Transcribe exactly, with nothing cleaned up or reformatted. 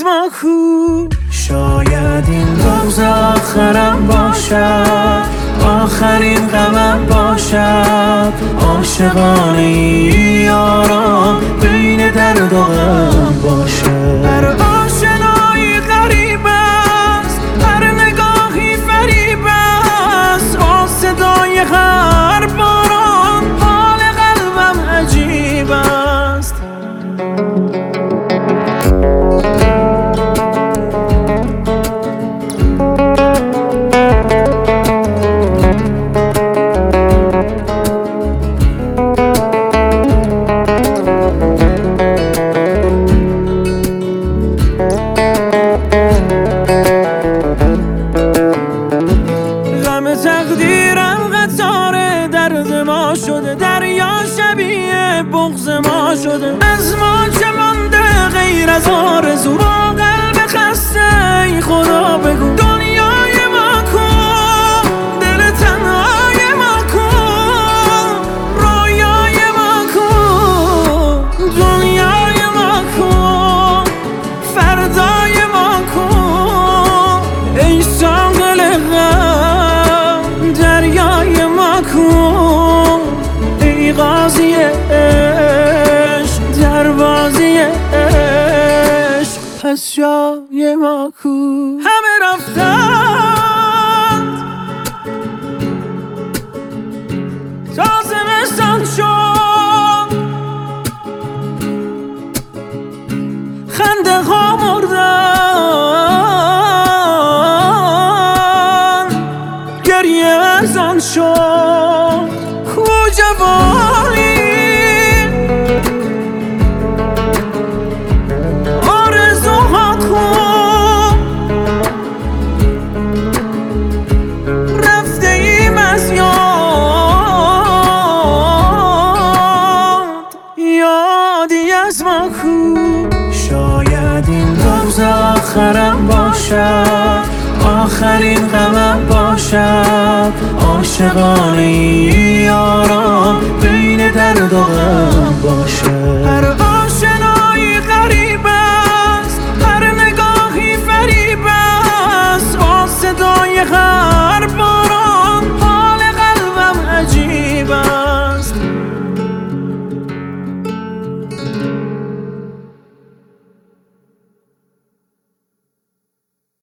ما کو. شاید این روز آخرم باشد، آخرین غمم باشد. عاشقانه یاران بین درد و غم باشد. هر آشنایی غریب است، هر نگاهی فریب است. با صدای هر باران حال قلبم عجیب است. تقدیرم قطار درد ما شده، دریا شبیه بغض ما شده. از ما چه مانده غیر از آرزو؟ با قلب خسته ای خدا بگو دنیای ما کن، دل تنهای ما کن، رویای ما کن، دنیای ما کن، فردای ما کن. ای ساقل دریای ما کن، ای قاضی عشق دروازی عشق پس جای ما کو. همه رفتند تا زمستان شد، خنده ها مردن، گریه ارزان شد. کو جوانی آرزوها کن، رفته ایم از یاد، یادی از ما کو. شاید این روز آخرم باشد، آخرین غمم باشد. عاشقانه یاران بین درد و غم باشد.